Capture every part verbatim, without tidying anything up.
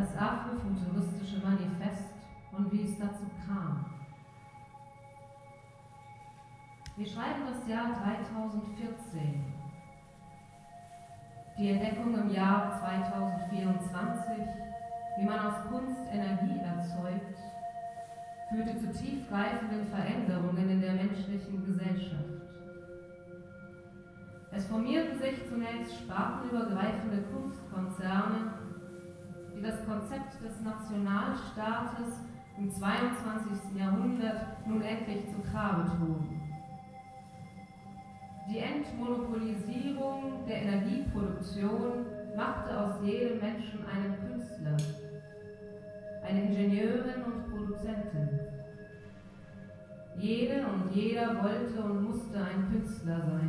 das afrofuturistische Manifest und wie es dazu kam. Wir schreiben das Jahr dreitausendvierzehn. Die Entdeckung im Jahr zweitausendvierundzwanzig, wie man aus Kunst Energie erzeugt, führte zu tiefgreifenden Veränderungen in der menschlichen Gesellschaft. Es formierten sich zunächst spartenübergreifende Kunstkonzerne, die das Konzept des Nationalstaates im zweiundzwanzigsten Jahrhundert nun endlich zu Grabe trugen. Die Entmonopolisierung der Energieproduktion machte aus jedem Menschen einen Künstler, eine Ingenieurin und Produzentin. Jede und jeder wollte und musste ein Künstler sein.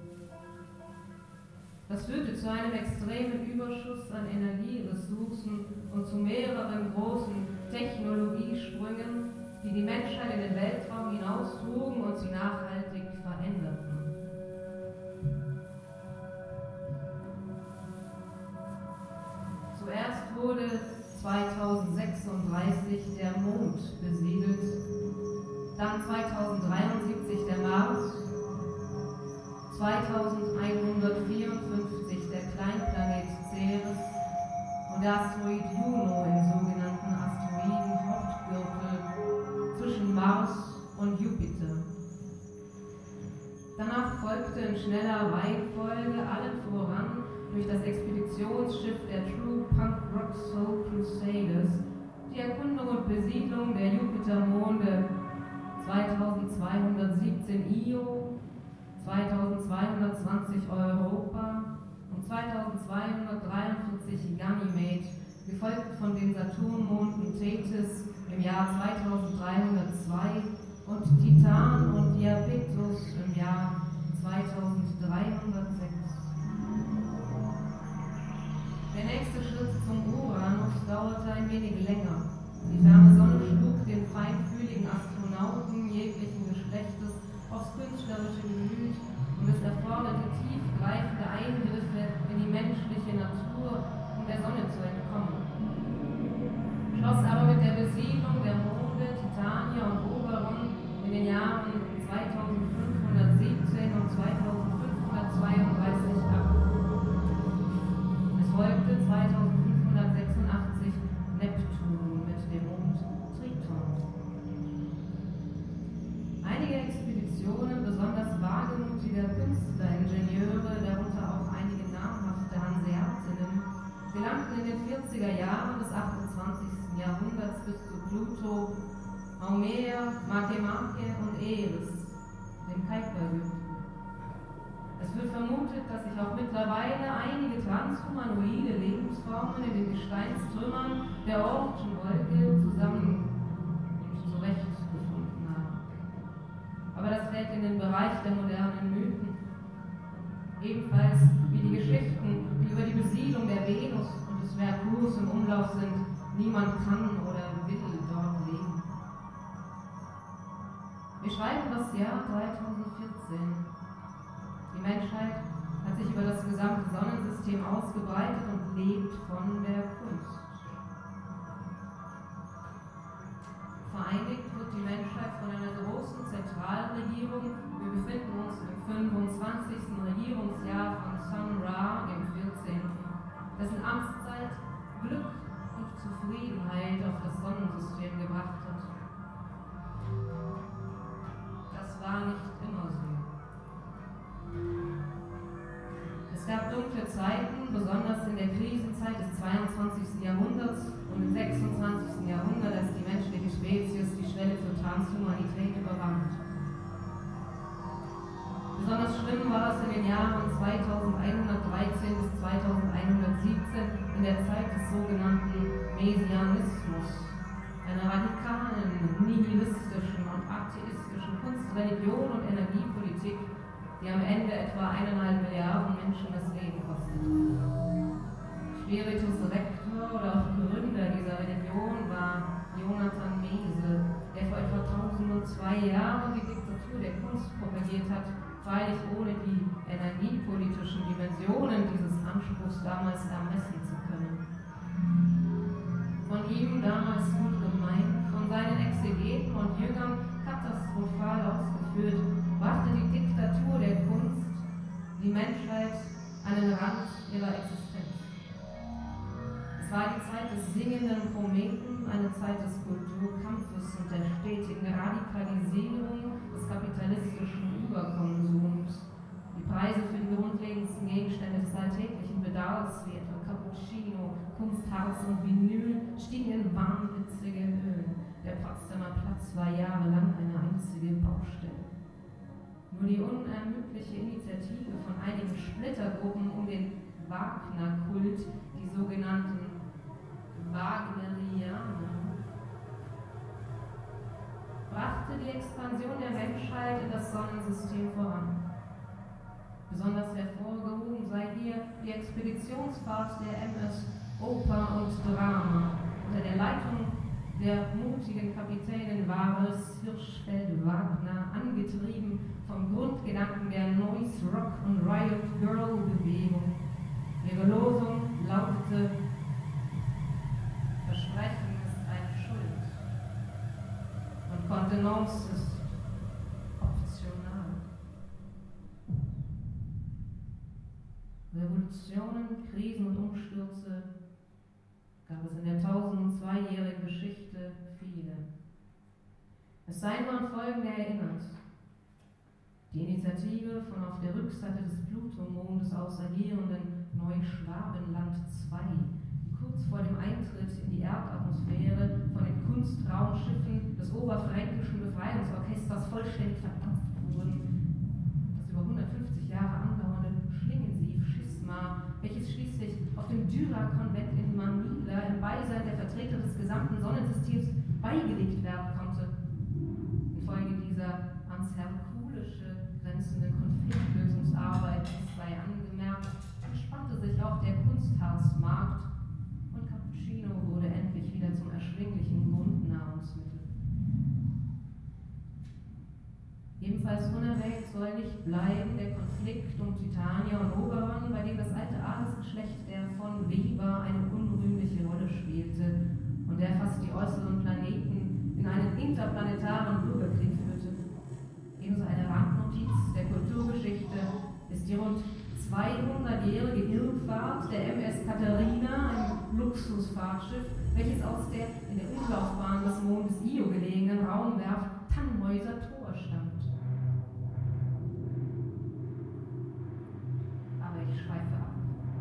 Das führte zu einem extremen Überschuss an Energieressourcen und zu mehreren großen Technologiesprüngen, die die Menschheit in den Weltraum hinaustrugen und sie nachhaltig veränderten. Zuerst wurde zweitausendsechsunddreißig der Mond besiedelt, dann zweitausenddreiundsiebzig der Mars, zweitausendeinhundertvierundfünfzig der Kleinplanet Ceres und der Asteroid Juno im sogenannten Asteroidenhauptgürtel zwischen Mars und Jupiter. Danach folgte in schneller Reihenfolge allen voran durch das Expeditionsschiff der True Punk Rock Soul Crusaders die Erkundung und Besiedlung der Jupitermonde zweitausendzweihundertsiebzehn Io, zweitausendzweihundertzwanzig Europa und zweitausendzweihundertdreiundvierzig Ganymede, gefolgt von den Saturnmonden Thetis im Jahr zweitausenddreihundertzwei und Titan und Diapetus im Jahr zweitausenddreihundertsechs. Der nächste Schritt zum Uranus dauerte ein wenig länger. Die ferne Sonne schlug den feinfühligen Astronauten jeglichen Geschlechtes aufs künstlerische Gemüt und es erforderte tiefgreifende Eingriffe in die menschliche Natur, um der Sonne zu entkommen. Schloss aber mit der Besiedlung der Monde Titania und Oberon in den Jahren zweitausendfünfhundertsiebzehn und zweitausendfünfhundertzweiunddreißig ab. Es folgte zweitausendfünfhundertsechsundachtzig Neptun mit dem Mond Triton. Einige Expeditionen besonders wagemutiger Künstleringenieure, darunter auch einige namhafte Hanseatinnen, gelangten in den vierziger Jahren des achtundzwanzigsten Jahrhunderts bis zu Pluto, Haumea, Makemake und Eris, dem Kuipergürtel. Es wird vermutet, dass sich auch mittlerweile einige transhumanoide Lebensformen in den Gesteinstrümmern der Oortschen Wolke zusammen und zurechtgefunden haben. Aber das fällt in den Bereich der modernen Mythen. Ebenfalls wie die Geschichten, die über die Besiedlung der Venus und des Merkurs im Umlauf sind, niemand kann oder will dort leben. Wir schreiben das Jahr dreitausendvierzehn. Die Menschheit hat sich über das gesamte Sonnensystem ausgebreitet und lebt von der Kunst. Vereinigt wird die Menschheit von einer großen Zentralregierung. Wir befinden uns im fünfundzwanzigsten Regierungsjahr von Sun Ra, dem vierzehnten, dessen Amtszeit Glück und Zufriedenheit auf das Sonnensystem gebracht hat. Das war nicht immer so. Es gab dunkle Zeiten, besonders in der Krisenzeit des zweiundzwanzigsten Jahrhunderts und im sechsundzwanzigsten Jahrhundert, als die menschliche Spezies die Schwelle zur Transhumanität überwand. Besonders schlimm war es in den Jahren zweitausendeinhundertdreizehn bis zweitausendeinhundertsiebzehn, in der Zeit des sogenannten Messianismus, einer radikalen, nihilistischen und atheistischen Kunst-, Religion- und Energiepolitik, die am Ende etwa eineinhalb Milliarden Menschen das Leben kostet. Spiritus Rector oder auch Gründer dieser Religion war Jonathan Mese, der vor etwa tausendzwei Jahren die Diktatur der Kunst propagiert hat, freilich ohne die energiepolitischen Dimensionen dieses Anspruchs damals ermessen zu können. von ihm damals gut gemeint, von seinen Exegeten und Jüngern katastrophal ausgeführt, brachte die Diktatur der Kunst die Menschheit an den Rand ihrer Existenz. Es war die Zeit des singenden Prometen, eine Zeit des Kulturkampfes und der stetigen Radikalisierung des kapitalistischen Überkonsums. Die Preise für die grundlegendsten Gegenstände des alltäglichen Bedarfs, wie etwa Cappuccino, Kunstharz und Vinyl, stiegen in wahnwitzige Höhen. Der Potsdamer Platz war jahrelang eine einzige Baustelle. Nur die unermüdliche Initiative von einigen Splittergruppen um den Wagner-Kult, die sogenannten Wagnerianer, brachte die Expansion der Menschheit in das Sonnensystem voran. Besonders hervorgehoben sei hier die Expeditionsfahrt der M S Oper und Drama unter der Leitung der mutigen Kapitänin Wahres Hirschfeld Wagner, angetrieben vom Grundgedanken der Noise Rock und Riot Girl Bewegung. Ihre Losung lautete: Versprechen ist eine Schuld und Kontenance ist optional. Revolutionen, Krisen und Umstürze gab es in der tausendzweijährigen Geschichte viele. Es sei nur an folgende erinnert: Die Initiative von auf der Rückseite des Plutomondes aus agierenden Neuschwabenland zwei, die kurz vor dem Eintritt in die Erdatmosphäre von den Kunstraumschiffen des Oberfränkischen Befreiungsorchesters vollständig verdampft wurden. Das über hundertfünfzig Jahre andauernde Schlingensief-Schisma, welches schließlich auf dem Dyra-Konvent in Manila im Beisein der Vertreter des gesamten Sonnensystems beigelegt werden konnte. Infolge dieser ans Herkulische grenzenden Konfliktlösungsarbeit, es sei angemerkt, entspannte sich auch der Kunstharzmarkt und Cappuccino wurde endlich wieder zum erschwinglichen Grundnahrungsmittel. Ebenfalls unerwähnt soll nicht bleiben der Konflikt um Titania und Oberon, bei dem das alte Adelsgeschlecht der von Weber eine unrühmliche Rolle spielte und der fast die äußeren Planeten in einen interplanetaren Bürgerkrieg führte. Ebenso eine Randnotiz der Kulturgeschichte ist die rund zweihundertjährige Irrfahrt der M S Katharina, ein Luxusfahrtschiff, welches aus der in der Umlaufbahn des Mondes Io gelegenen Raumwerft Tannhäuser Tor stammt. Aber ich schweife ab.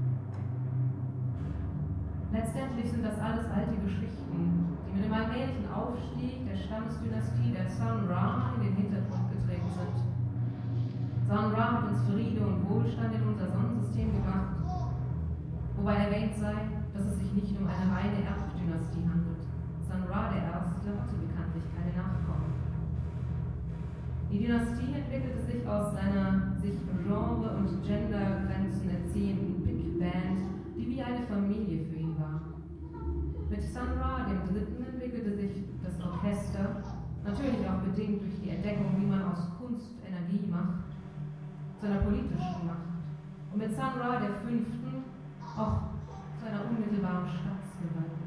Letztendlich sind das alles alte Geschichten, die mit dem allmählichen Aufstieg der Stammesdynastie der Sun Ra in den Hintergrund getreten sind. Sun Ra hat uns Friede und Wohlstand in unser Sonnensystem gebracht, wobei erwähnt sei, dass es sich nicht um eine reine Erbdynastie handelt. Sun Ra der Erste hatte bekanntlich keine Nachkommen. Die Dynastie entwickelte sich aus einer sich Genre- und Gendergrenzen erziehenden Big Band, die wie eine Familie für ihn war. Mit Sun Ra dem Dritten entwickelte sich das Orchester, natürlich auch bedingt durch die Entdeckung, wie man aus Kunst Energie macht, zu einer politischen Macht. Und mit Sun Ra der Fünften auch zu einer unmittelbaren Staatsgewalt.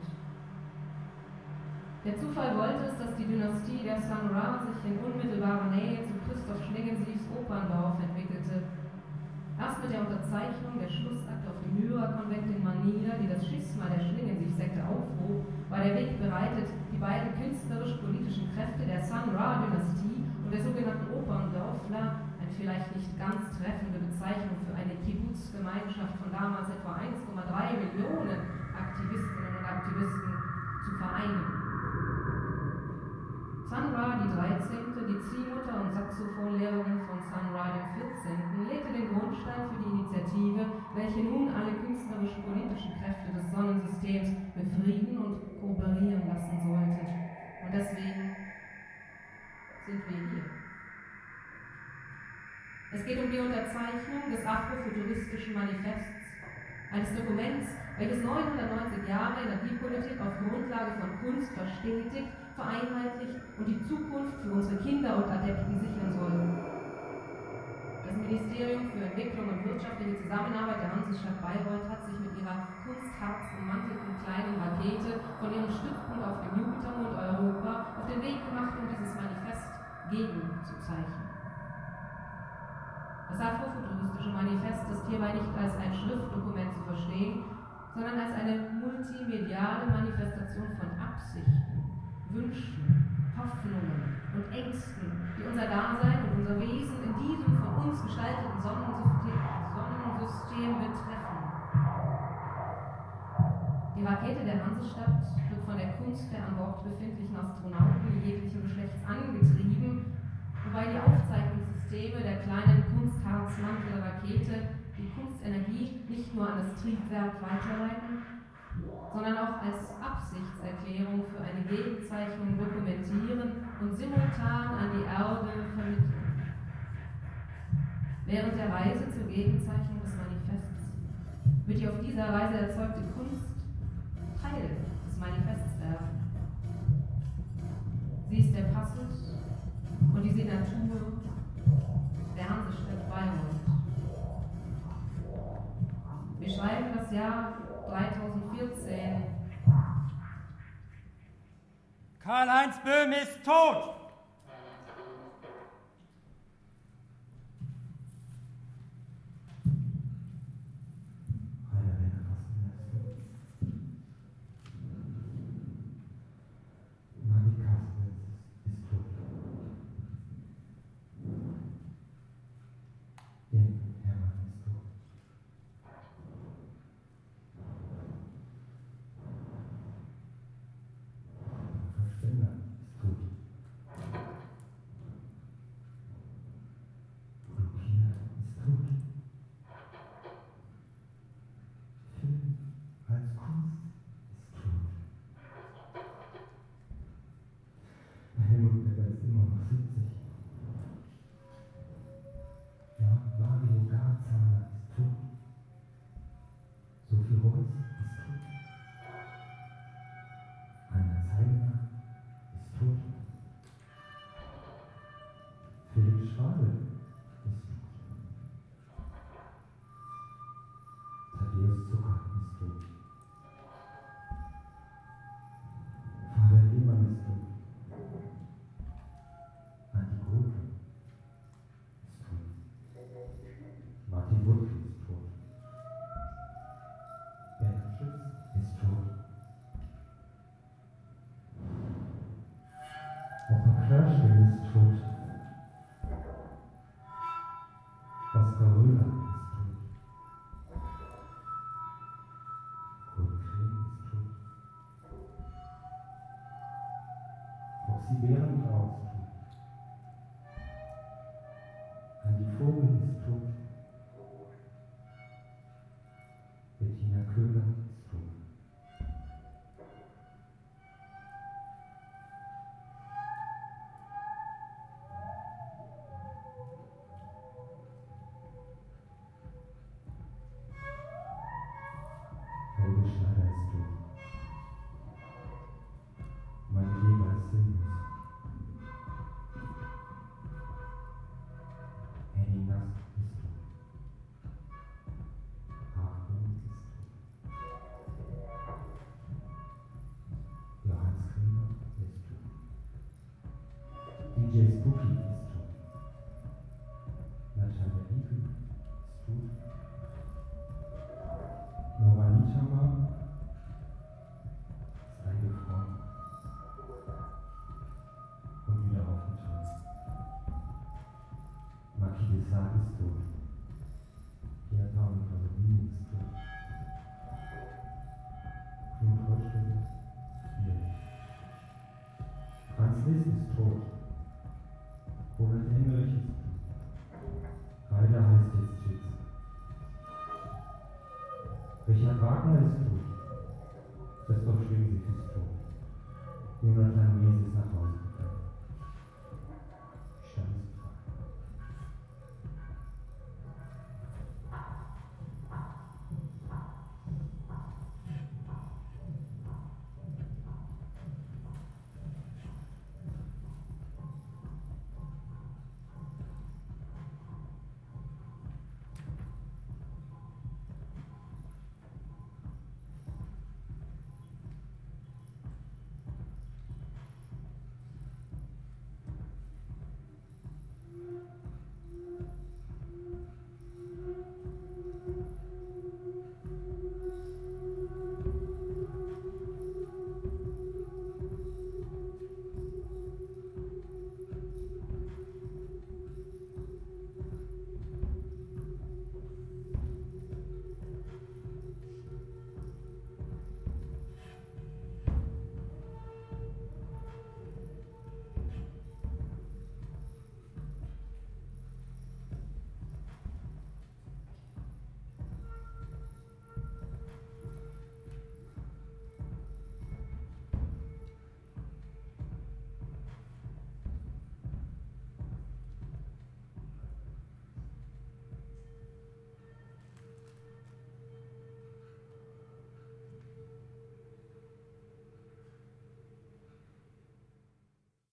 Der Zufall wollte es, dass die Dynastie der Sun Ra sich in unmittelbarer Nähe zu Christoph Schlingensiefs Operndorf entwickelte. Erst mit der Unterzeichnung der Schlussakte auf dem Lyra-Konvent in Manila, die das Schisma der Schlingensief-Sekte aufhob, war der Weg bereitet, die beiden künstlerisch-politischen Kräfte der Sun Ra-Dynastie und der sogenannten Operndorfler, eine vielleicht nicht ganz treffende Bezeichnung für eine Kibbutz-Gemeinschaft von damals etwa eins Komma drei Millionen Aktivistinnen und Aktivisten, zu vereinen. Sun Ra die dreizehnte, die Ziehmutter und Saxophonlehrerin von Sun Ra dem vierzehnten, legte den Grundstein für die Initiative, welche nun alle künstlerisch-politischen Kräfte des Sonnensystems befrieden und kooperieren lassen sollte. Und deswegen sind wir hier. Es geht um die Unterzeichnung des Afrofuturistischen Manifests, eines Dokuments, welches neunhundertneunzig Jahre Energiepolitik auf Grundlage von Kunst verstetigt, vereinheitlicht und die Zukunft für unsere Kinder und Adepten sichern soll. Das mit Ministerium für Entwicklung und wirtschaftliche Zusammenarbeit der Hansestadt Bayreuth hat sich mit ihrer kunstharzummantelten kleinen Rakete von ihrem Stützpunkt auf dem Jupitermond Europa auf den Weg gemacht, um dieses Manifest gegenzuzeichnen. Das afrofuturistische Manifest ist hierbei nicht als ein Schriftdokument zu verstehen, sondern als eine multimediale Manifestation von Absichten, Wünschen, Hoffnungen und Ängsten, die unser Dasein und unser Wesen in diesem von uns gestalteten Sonnensystem, Sonnensystem betreffen. Die Rakete der Hansestadt wird von der Kunst der an Bord befindlichen Astronauten jeglichen Geschlechts angetrieben, wobei die Aufzeichnungssysteme der kleinen Kunstharzmantel-Rakete die Kunstenergie nicht nur an das Triebwerk weiterleiten, sondern auch als Absichtserklärung für eine Gegenzeichnung dokumentieren und simultan an die Erde vermitteln. Während der Reise zur Gegenzeichnung des Manifests wird die auf diese Weise erzeugte Kunst Teil des Manifests werden. Sie ist der Passus und die Signatur der Hansestadt Bayreuth. Wir schreiben das Jahr zweitausendvierzehn. Karl-Heinz Böhm ist tot! D J Spooky ist tot. Natalia Ike ist tot. Nora Nichama ist eingefroren und wieder aufgetaucht. Maki Desart ist tot. Pieta und Pasolini ist tot. Knut Holstein ist hier. Franz Liszt ist tot. Robert Emmerich ist tot. Heider heißt jetzt Schitz. Richard Wagner ist tot. Christoph Schwingsick ist tot. Jonathan Mies ist nach Hause.